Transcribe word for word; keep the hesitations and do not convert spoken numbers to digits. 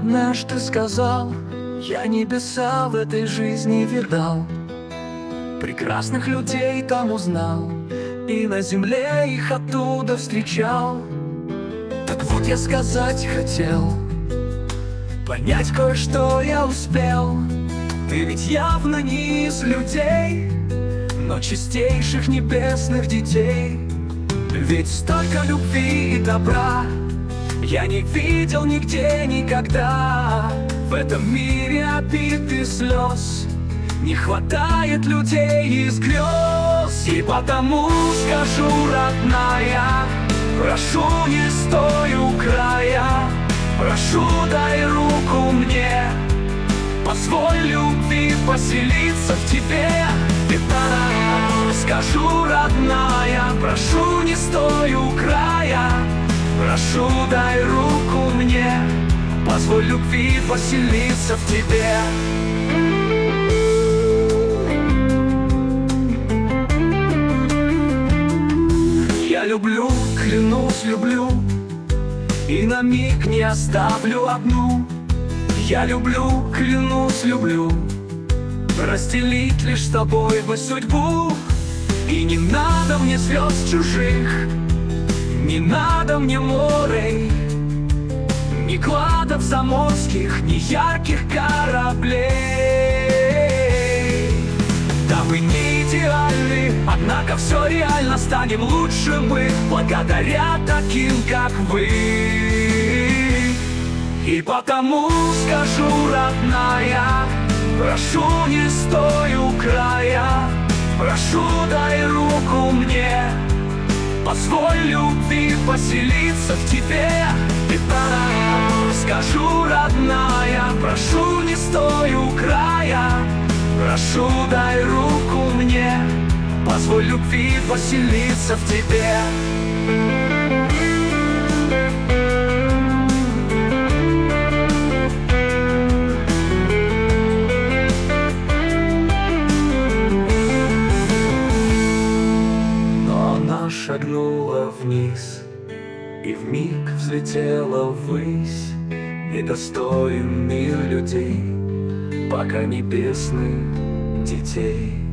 однажды сказал: я небеса в этой жизни видал, прекрасных людей там узнал, и на земле их оттуда встречал. Так вот я сказать хотел, понять кое-что я успел. Ты ведь явно не из людей, но чистейших небесных детей. Ведь столько любви и добра я не видел нигде никогда. В этом мире обид и слез не хватает людей из грез. И потому скажу, родная, прошу, не стой у края, прошу, дай руку мне, позволь любви поселиться в тебе. Скажу, родная, прошу, не стой у края, прошу, дай руку мне, позволь любви поселиться в тебе. Я люблю, клянусь, люблю, и на миг не оставлю одну. Я люблю, клянусь, люблю, разделить лишь с тобой бы судьбу. И не надо мне звезд чужих, не надо мне морей, ни кладов заморских, ни ярких кораблей. Да вы не идеальны, однако все реально, станем лучше мы благодаря таким, как вы. И потому скажу, родная, прошу, не стой у края, прошу, дай руку мне, позволь любви поселиться в тебе. И скажу, родная, прошу, не стой у края, прошу, дай руку мне, позволь любви поселиться в тебе. Шагнула вниз и вмиг взлетела ввысь. Недостоин мир людей, пока небесных детей.